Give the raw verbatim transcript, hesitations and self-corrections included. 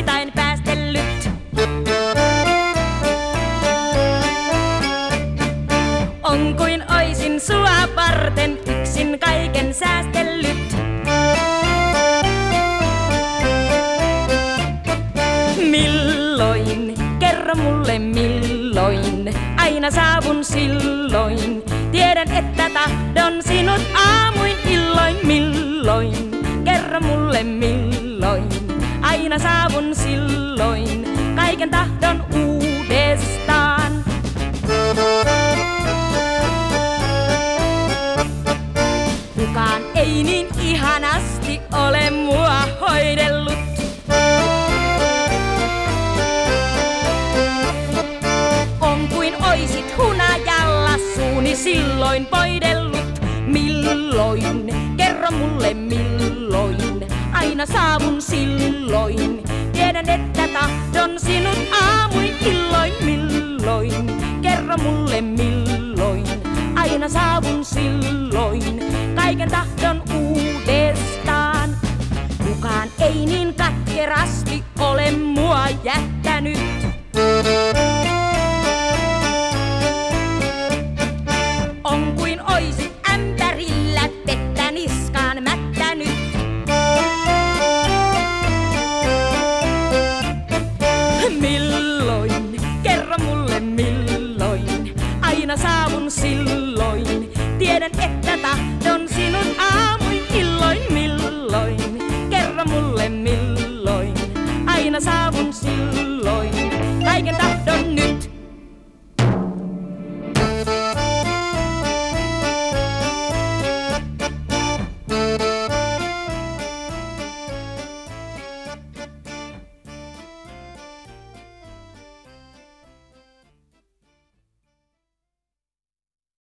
iltain päästellyt. On kuin oisin sua varten yksin kaiken säästellyt. Milloin, kerro mulle milloin, aina saavun silloin. Tiedän, että tahdon sinut aamuin illoin. Milloin, kerro mulle milloin, aina saavun silloin. Kaiken tahdon uudestaan. Kukaan ei niin ihanasti ole mua hoidellut. On kuin oisit hunajalla suuni silloin voidellut. Milloin, kerro mulle milloin, aina saavun silloin. Tiedän, että tahdon sinut aamuin illoin. Milloin, kerro mulle milloin, aina saavun silloin. Kaiken tahdon uudestaan. Kukaan ei niin katkerasti ole mua jättänyt. On kuin oisit ämpärillä vettä niskaan mättänyt. Milloin, kerro mulle milloin, aina saavun silloin. Tiedän, että tahdon sinut aamuin illoin. Milloin, kerro mulle milloin, aina saavun silloin.